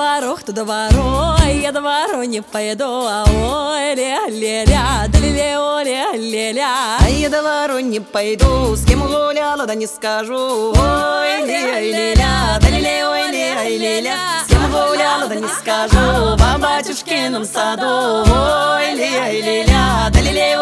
ворох, туда ворой, я до ворой не пойду, а ой, ля-ля-ля, да ля-ля, ля-ля-ля. А я до ворой не пойду, с кем гуляла, да не скажу. Ой, ля-ля-ля, да ля-ля, ой, ля-ля-ля. С кем гуляла, да не скажу, по батюшкином саду. Ой, ля-ля-ля, да ля-ля,